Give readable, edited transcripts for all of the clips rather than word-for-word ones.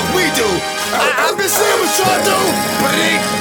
we do. I've been seeing what y'all do, but it ain't.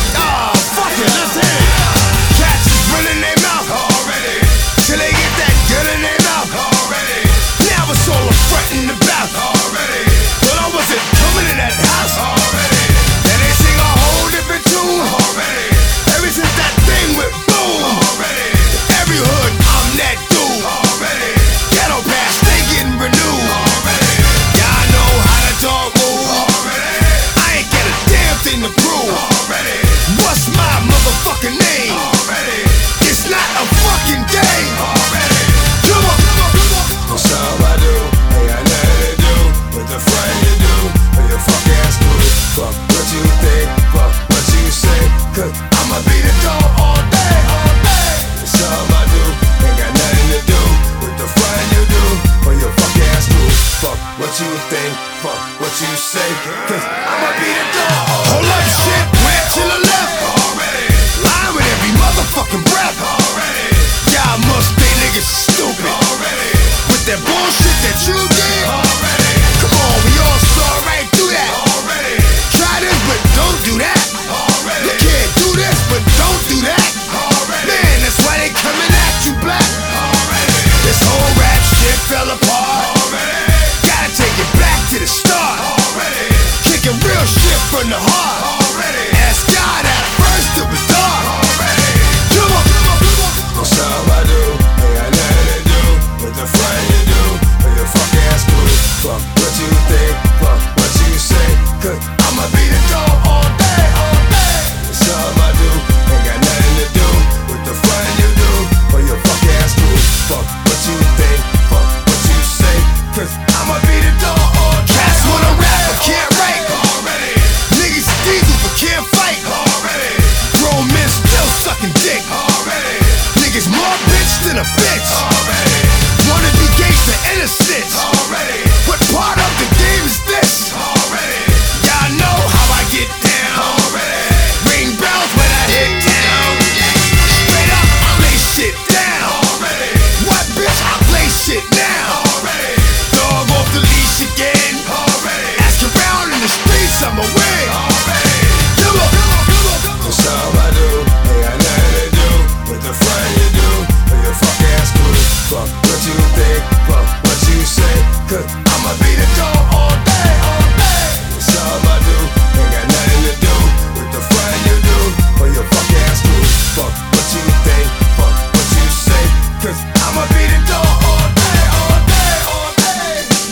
Fuck it, let's hit it. Cats is running their mouth already, till they get that gun in their mouth already. Now it's all I'm frontin' about already. But I wasn't coming in that house already. And they sing a whole different tune already. Ever since that thing went boom already. Every hood, I'm that dude already. Ghetto past, they getting renewed already. Yeah, I know how the dog move already. I ain't got a damn thing to prove already. What's my motherfucking name already? It's not a fucking game already. Come on, come on, come on. What's up, I do? Ain't got nothing to do with the friend you do, or your fuck ass crew. Fuck what you think, fuck what you say, 'cause I'ma be the dog all day, all day. It's something I do, ain't got nothing to do with the friend you do, or your fuck ass crew. Fuck what you think, fuck what you say, 'cause I'ma be the dog all day. Hold up, shit, went to the left already. Lying with every motherfucking breath already. Y'all must think niggas stupid already. With that bullshit that you did already. Come on, we all saw right through that already. Try this, but don't do that already. You can't do this, but don't do that already. Man, that's why they coming at you black already. This whole rap shit fell apart already. Gotta take it back to the start already. Kicking real shit from the heart already. Ask God at first to be dark already. Come on, come on, come on. What's up, I do? Ain't got nothing to do with the friend you do, or your fuck ass crew. Fuck what you think, fuck what you say, 'cause I'ma be the dog all day, all day. It's something I do, ain't got nothing to do with the friend you do, or your fuck ass crew. Fuck what you think, fuck what you say, 'cause I'ma be the dog all day. Cats wanna rap but can't write already. Niggas diesel but can't fight already. Grown men still sucking dick already. Niggas more bitch than a bitch already. Wanna be gangsta innocent already. What part of the game is this already? Y'all know how I get down already. Ring bells when I hit town. Straight up, I lay shit down already. What bitch, I play shit now already. Dog off the leash again already. Ask around in the streets, I'm away already. Come on, come on, come on, come on. What's up, I do? Ain't got nothing to do with the friend you do, or your fuck ass crew. Fuck what you think, fuck what you say, 'cause I'ma be the dog all day, all day. It's something I do, ain't got nothing to do with the friend you do, or your fuck ass crew. Fuck what you think, fuck what you say, 'cause I'ma be the dog all day, all day, all day.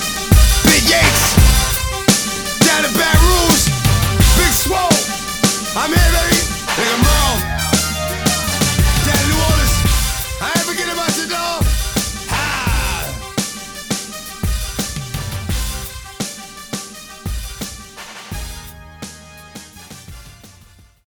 Big Yates, down in Baton Rouge, Big Swole, I'm here, baby.